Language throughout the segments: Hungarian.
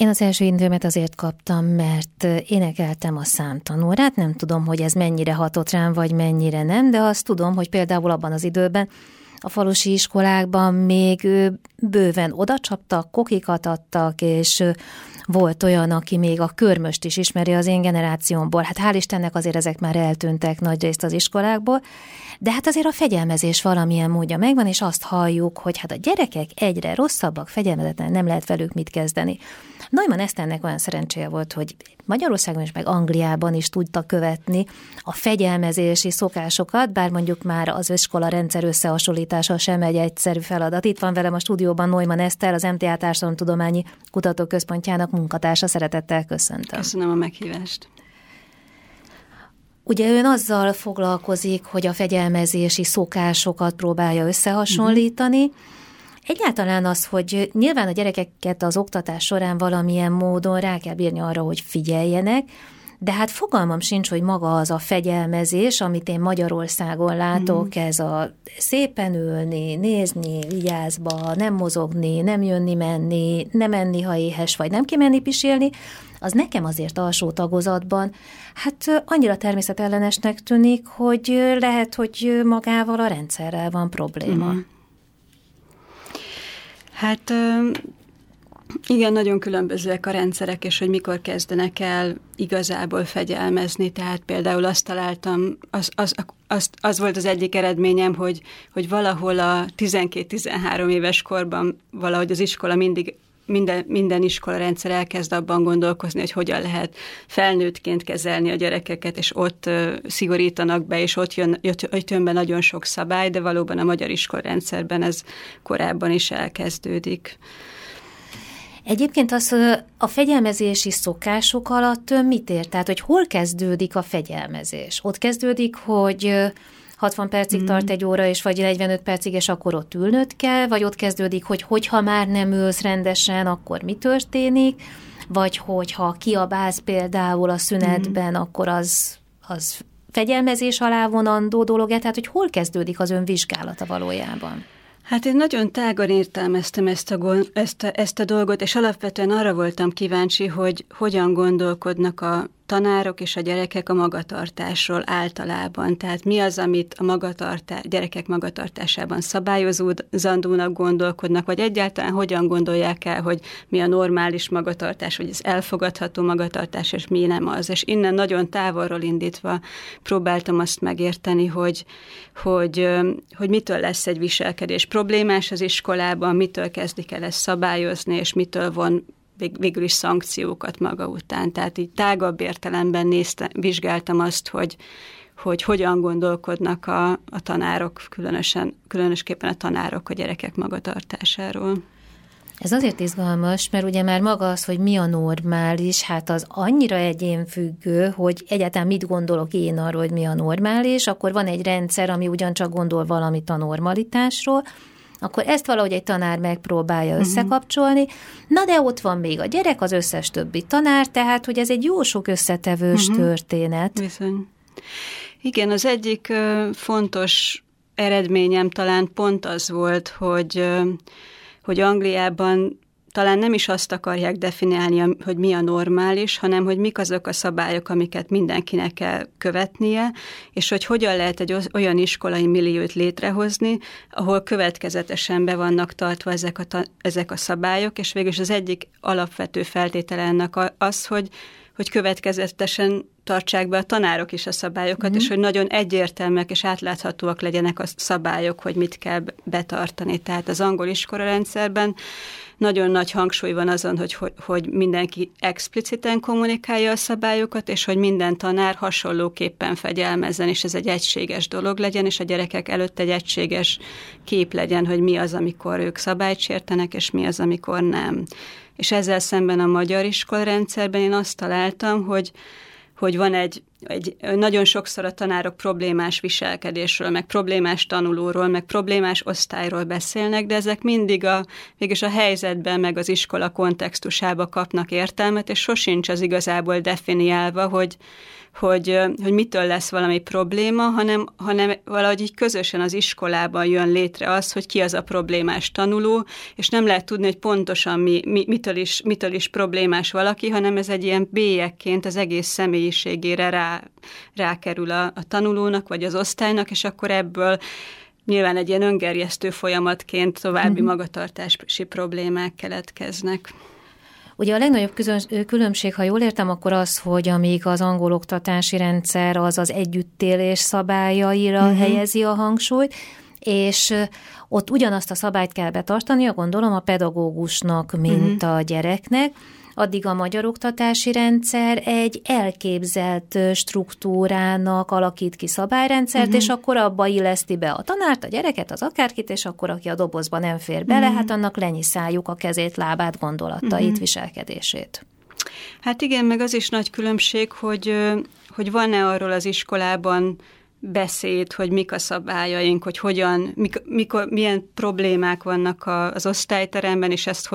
Én az első időmet azért kaptam, mert énekeltem a számtanórát, nem tudom, hogy ez mennyire hatott rám, vagy mennyire nem, de azt tudom, hogy például abban az időben a falusi iskolákban még bőven odacsaptak, kokikat adtak, és volt olyan, aki még a körmöst is ismeri az én generációmból. Hát hál' Istennek azért ezek már eltűntek nagyrészt az iskolákból, de hát azért a fegyelmezés valamilyen módja megvan, és azt halljuk, hogy hát a gyerekek egyre rosszabbak, fegyelmezetlen, nem lehet velük mit kezdeni. Neumann Eszternek olyan szerencséje volt, hogy Magyarországon és meg Angliában is tudta követni a fegyelmezési szokásokat, bár mondjuk már az iskola rendszer összehasonlítása sem egy egyszerű feladat. Itt van velem a stúdióban Neumann Eszter, az MTA Társadalomtudományi Kutatóközpontjának munkatársa. Szeretettel köszöntöm. Köszönöm a meghívást. Ugye ön azzal foglalkozik, hogy a fegyelmezési szokásokat próbálja összehasonlítani. Egyáltalán az, hogy nyilván a gyerekeket az oktatás során valamilyen módon rá kell bírni arra, hogy figyeljenek, de hát fogalmam sincs, hogy maga az a fegyelmezés, amit én Magyarországon látok, ez a szépen ülni, nézni, vigyázba, nem mozogni, nem jönni-menni, nem enni, ha éhes vagy, nem kimenni pisilni, az nekem azért alsó tagozatban, hát annyira természetellenesnek tűnik, hogy lehet, hogy magával a rendszerrel van probléma. Hát igen, nagyon különbözőek a rendszerek, és hogy mikor kezdenek el igazából fegyelmezni. Tehát például azt találtam, az volt az egyik eredményem, hogy valahol a 12-13 éves korban valahogy az iskola minden iskola rendszer elkezd abban gondolkozni, hogy hogyan lehet felnőttként kezelni a gyerekeket, és ott szigorítanak be, és ott jön be nagyon sok szabály, de valóban a magyar iskolarendszerben ez korábban is elkezdődik. Egyébként az a fegyelmezési szokások alatt mit ért? Tehát, hogy hol kezdődik a fegyelmezés? Ott kezdődik, hogy 60 percig tart egy óra, és vagy 45 percig, és akkor ott ülnöd kell, vagy ott kezdődik, hogy hogyha már nem ülsz rendesen, akkor mi történik, vagy hogyha kiabálsz például a szünetben, akkor az fegyelmezés alá vonandó dolog-e? Tehát, hogy hol kezdődik az ön vizsgálata valójában? Hát én nagyon tágan értelmeztem ezt a dolgot, és alapvetően arra voltam kíváncsi, hogy hogyan gondolkodnak a tanárok és a gyerekek a magatartásról általában. Tehát mi az, amit a gyerekek magatartásában szabályozandónak gondolkodnak, vagy egyáltalán hogyan gondolják el, hogy mi a normális magatartás, vagy az elfogadható magatartás, és mi nem az. És innen nagyon távolról indítva próbáltam azt megérteni, hogy mitől lesz egy viselkedés problémás az iskolában, mitől kezdik el ezt szabályozni, és mitől von végül is szankciókat maga után. Tehát így tágabb értelemben vizsgáltam azt, hogy hogyan gondolkodnak a tanárok, különösképpen a tanárok a gyerekek magatartásáról. Ez azért izgalmas, mert ugye már maga az, hogy mi a normális, hát az annyira egyénfüggő, hogy egyáltalán mit gondolok én arról, hogy mi a normális, akkor van egy rendszer, ami ugyancsak gondol valamit a normalitásról, akkor ezt valahogy egy tanár megpróbálja összekapcsolni, na de ott van még a gyerek, az összes többi tanár, tehát hogy ez egy jó sok összetevős történet. Bizony. Igen, az egyik fontos eredményem talán pont az volt, hogy Angliában talán nem is azt akarják definiálni, hogy mi a normális, hanem hogy mik azok a szabályok, amiket mindenkinek kell követnie, és hogy hogyan lehet egy olyan iskolai milliót létrehozni, ahol következetesen be vannak tartva ezek a szabályok, és végülis az egyik alapvető feltétele ennek az, hogy következetesen tartsák be a tanárok is a szabályokat, és hogy nagyon egyértelműek és átláthatóak legyenek a szabályok, hogy mit kell betartani. Tehát az angol iskolarendszerben nagyon nagy hangsúly van azon, hogy mindenki expliciten kommunikálja a szabályokat, és hogy minden tanár hasonlóképpen fegyelmezzen, és ez egy egységes dolog legyen, és a gyerekek előtt egy egységes kép legyen, hogy mi az, amikor ők szabályt sértenek, és mi az, amikor nem. És ezzel szemben a magyar iskolarendszerben én azt találtam, hogy van nagyon sokszor a tanárok problémás viselkedésről, meg problémás tanulóról, meg problémás osztályról beszélnek, de ezek mindig mégis a helyzetben, meg az iskola kontextusába kapnak értelmet, és sosincs az igazából definiálva, hogy mitől lesz valami probléma, hanem valahogy így közösen az iskolában jön létre az, hogy ki az a problémás tanuló, és nem lehet tudni, hogy pontosan mitől is problémás valaki, hanem ez egy ilyen bélyegként az egész személyiségére rákerül a tanulónak, vagy az osztálynak, és akkor ebből nyilván egy ilyen öngerjesztő folyamatként további magatartási problémák keletkeznek. Ugye a legnagyobb különbség, ha jól értem, akkor az, hogy amíg az angol oktatási rendszer az együttélés szabályaira helyezi a hangsúlyt, és ott ugyanazt a szabályt kell betartania, gondolom, a pedagógusnak, mint a gyereknek, addig a magyar oktatási rendszer egy elképzelt struktúrának alakít ki szabályrendszert, és akkor abba illeszti be a tanárt, a gyereket, az akárkit, és akkor aki a dobozba nem fér bele, hát annak lenyiszáljuk a kezét, lábát, gondolatait, viselkedését. Hát igen, meg az is nagy különbség, hogy van-e arról az iskolában beszéd, hogy mik a szabályaink, hogy milyen problémák vannak az osztályteremben, és ezt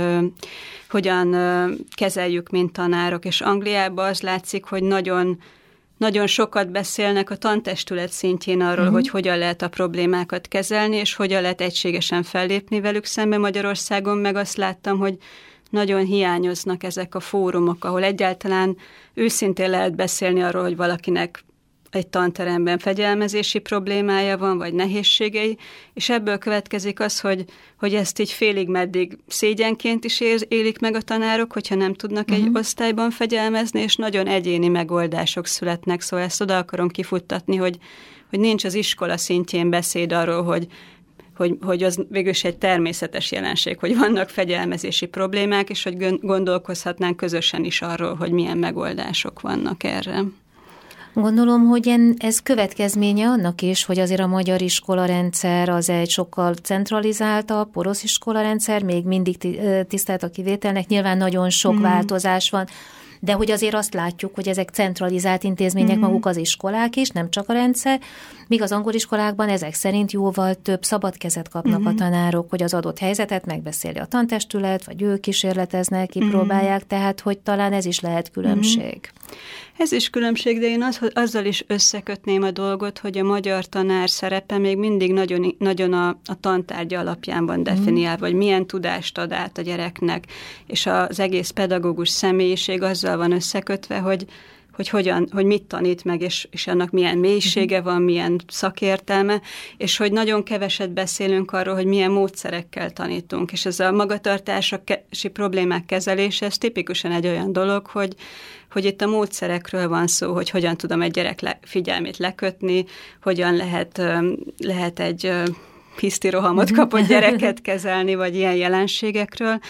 hogyan kezeljük, mint tanárok. És Angliában az látszik, hogy nagyon, nagyon sokat beszélnek a tantestület szintjén arról, hogy hogyan lehet a problémákat kezelni, és hogyan lehet egységesen fellépni velük szembe. Magyarországon meg azt láttam, hogy nagyon hiányoznak ezek a fórumok, ahol egyáltalán őszintén lehet beszélni arról, hogy valakinek egy tanteremben fegyelmezési problémája van, vagy nehézségei, és ebből következik az, hogy ezt így félig meddig szégyenként is élik meg a tanárok, hogyha nem tudnak egy osztályban fegyelmezni, és nagyon egyéni megoldások születnek, szóval ezt oda akarom kifuttatni, hogy nincs az iskola szintjén beszéd arról, hogy az végülis egy természetes jelenség, hogy vannak fegyelmezési problémák, és hogy gondolkozhatnánk közösen is arról, hogy milyen megoldások vannak erre. Gondolom, hogy ez következménye annak is, hogy azért a magyar iskolarendszer az egy sokkal centralizáltabb, porosz iskolarendszer, még mindig tisztelt a kivételnek, nyilván nagyon sok változás van, de hogy azért azt látjuk, hogy ezek centralizált intézmények maguk az iskolák is, nem csak a rendszer, míg az angol iskolákban ezek szerint jóval több szabad kezet kapnak a tanárok, hogy az adott helyzetet megbeszéli a tantestület, vagy ők kísérleteznek, kipróbálják, tehát hogy talán ez is lehet különbség. Ez is különbség, de én azzal is összekötném a dolgot, hogy a magyar tanár szerepe még mindig nagyon, nagyon a tantárgya alapján van definiálva, vagy milyen tudást ad át a gyereknek, és az egész pedagógus személyiség azzal van összekötve, hogy mit tanít meg, és annak milyen mélysége van, milyen szakértelme, és hogy nagyon keveset beszélünk arról, hogy milyen módszerekkel tanítunk. És ez a magatartási problémák kezelése, ez tipikusan egy olyan dolog, hogy itt a módszerekről van szó, hogy hogyan tudom egy gyerek figyelmét lekötni, hogyan lehet egy hisztirohamot kapott gyereket kezelni, vagy ilyen jelenségekről,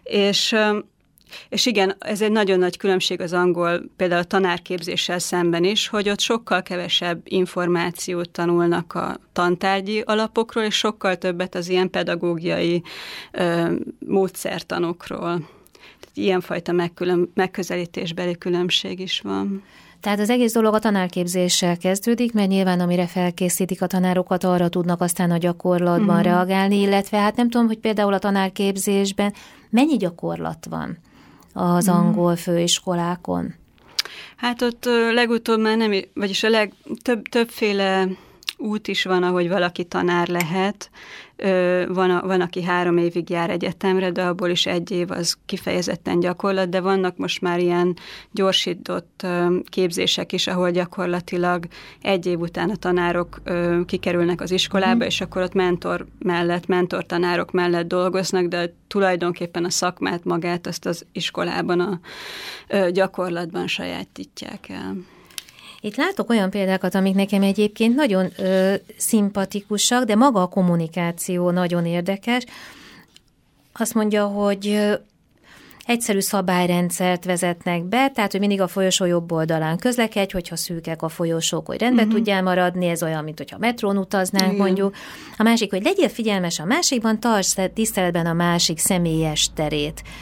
és igen, ez egy nagyon nagy különbség az angol, például a tanárképzéssel szemben is, hogy ott sokkal kevesebb információt tanulnak a tantárgyi alapokról, és sokkal többet az ilyen pedagógiai módszertanokról. Ilyenfajta megközelítésbeli különbség is van. Tehát az egész dolog a tanárképzéssel kezdődik, mert nyilván amire felkészítik a tanárokat, arra tudnak aztán a gyakorlatban reagálni, illetve hát nem tudom, hogy például a tanárképzésben mennyi gyakorlat van az angol főiskolákon? Hát ott legutóbb már nem, vagyis a többféle út is van, ahogy valaki tanár lehet. Van, aki 3 évig jár egyetemre, de abból is 1 év az kifejezetten gyakorlat, de vannak most már ilyen gyorsított képzések is, ahol gyakorlatilag 1 év után a tanárok kikerülnek az iskolába, és akkor ott mentortanárok mellett dolgoznak, de tulajdonképpen a szakmát magát azt az iskolában a gyakorlatban sajátítják el. Itt látok olyan példákat, amik nekem egyébként nagyon szimpatikusak, de maga a kommunikáció nagyon érdekes. Azt mondja, hogy egyszerű szabályrendszert vezetnek be, tehát, hogy mindig a folyosó jobb oldalán közlekedj, hogyha szűkek a folyosók, hogy rendbe tudjál maradni, ez olyan, mint hogyha metrón utaznánk mondjuk. A másik, hogy legyél figyelmes a másikban, tartsd tiszteletben a másik személyes terét.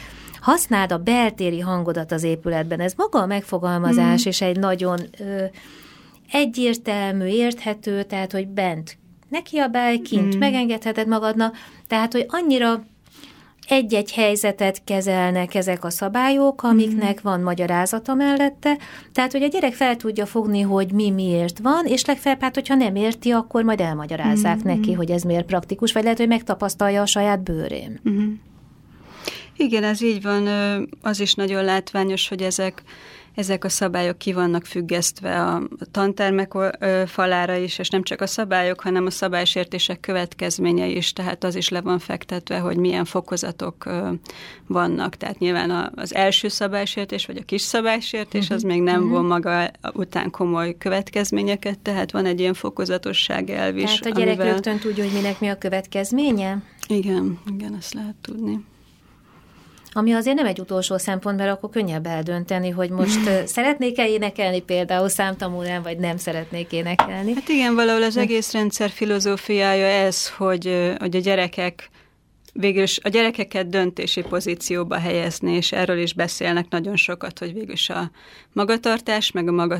használd a beltéri hangodat az épületben. Ez maga a megfogalmazás, és egy nagyon egyértelmű, érthető, tehát, hogy bent ne kiabálj, kint megengedheted magadnak, tehát, hogy annyira egy-egy helyzetet kezelnek ezek a szabályok, amiknek van magyarázata mellette, tehát, hogy a gyerek fel tudja fogni, hogy mi miért van, és legfeljebb, hát, hogyha nem érti, akkor majd elmagyarázzák neki, hogy ez miért praktikus, vagy lehet, hogy megtapasztalja a saját bőrén. Igen, ez így van. Az is nagyon látványos, hogy ezek a szabályok ki vannak függesztve a tantermek falára is, és nem csak a szabályok, hanem a szabálysértések következményei is, tehát az is le van fektetve, hogy milyen fokozatok vannak. Tehát nyilván az első szabálysértés, vagy a kis szabálysértés, az még nem von maga után komoly következményeket, tehát van egy ilyen fokozatosság elv is. Tehát a gyerek rögtön tudja, hogy minek mi a következménye? Igen, ezt lehet tudni. Ami azért nem egy utolsó szempont, mert akkor könnyebb eldönteni, hogy most szeretnék-e énekelni például számtanórán, vagy nem szeretnék énekelni. Hát igen, valahol az egész rendszer filozófiája ez, hogy a gyerekek végülis a gyerekeket döntési pozícióba helyezni, és erről is beszélnek nagyon sokat, hogy végülis a magatartás, meg a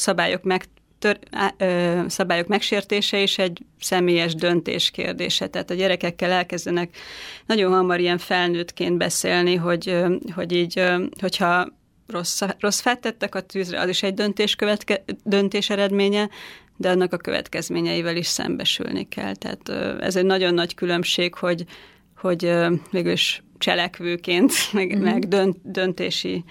szabályok megsértése is egy személyes döntés kérdése. Tehát a gyerekekkel elkezdenek nagyon hamar ilyen felnőttként beszélni, hogy így, hogyha rossz fát tettek a tűzre, az is egy döntés eredménye, de annak a következményeivel is szembesülni kell. Tehát ez egy nagyon nagy különbség, hogy végülis cselekvőként, meg döntési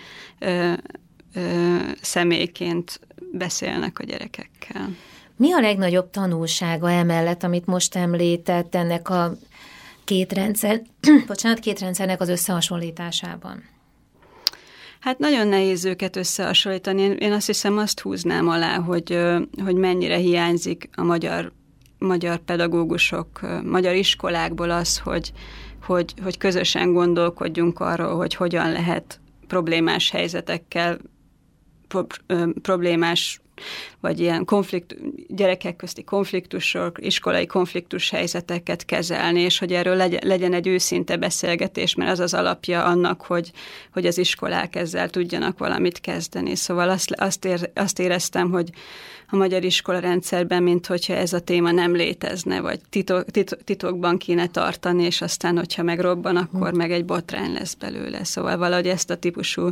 személyként beszélnek a gyerekekkel. Mi a legnagyobb tanulsága emellett, amit most említett ennek a két rendszernek az összehasonlításában? Hát nagyon nehéz őket összehasonlítani. Én azt hiszem, azt húznám alá, hogy mennyire hiányzik a magyar pedagógusok, magyar iskolákból az, hogy közösen gondolkodjunk arról, hogy hogyan lehet problémás helyzetekkel, problémás vagy ilyen gyerekek közti konfliktusok, iskolai konfliktus helyzeteket kezelni, és hogy erről legyen egy őszinte beszélgetés, mert az az alapja annak, hogy az iskolák ezzel tudjanak valamit kezdeni. Szóval azt éreztem, hogy a magyar iskolarendszerben, mint hogyha ez a téma nem létezne, vagy titokban kéne tartani, és aztán, hogyha megrobban, akkor meg egy botrány lesz belőle. Szóval valahogy ezt a típusú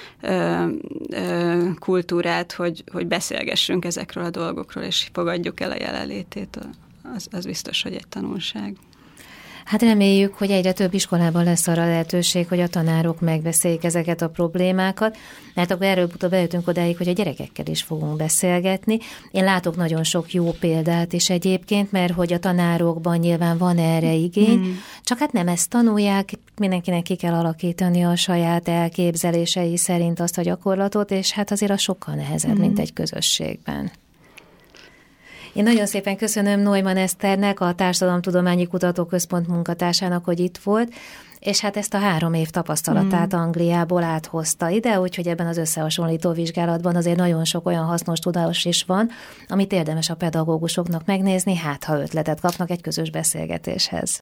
kultúrát, hogy beszélgessünk ezekről a dolgokról, és fogadjuk el a jelenlétét, az biztos, hogy egy tanulság. Hát reméljük, hogy egyre több iskolában lesz arra lehetőség, hogy a tanárok megbeszéljék ezeket a problémákat, mert akkor erről-utóbb eljutunk odáig, hogy a gyerekekkel is fogunk beszélgetni. Én látok nagyon sok jó példát is egyébként, mert hogy a tanárokban nyilván van erre igény, csak hát nem ezt tanulják, mindenkinek ki kell alakítani a saját elképzelései szerint azt a gyakorlatot, és hát azért az sokkal nehezebb, mint egy közösségben. Én nagyon szépen köszönöm Neumann Eszternek, a Társadalomtudományi Kutatóközpont munkatársának, hogy itt volt, és hát ezt a 3 év tapasztalatát Angliából áthozta ide, úgyhogy ebben az összehasonlító vizsgálatban azért nagyon sok olyan hasznos tudás is van, amit érdemes a pedagógusoknak megnézni, hát ha ötletet kapnak egy közös beszélgetéshez.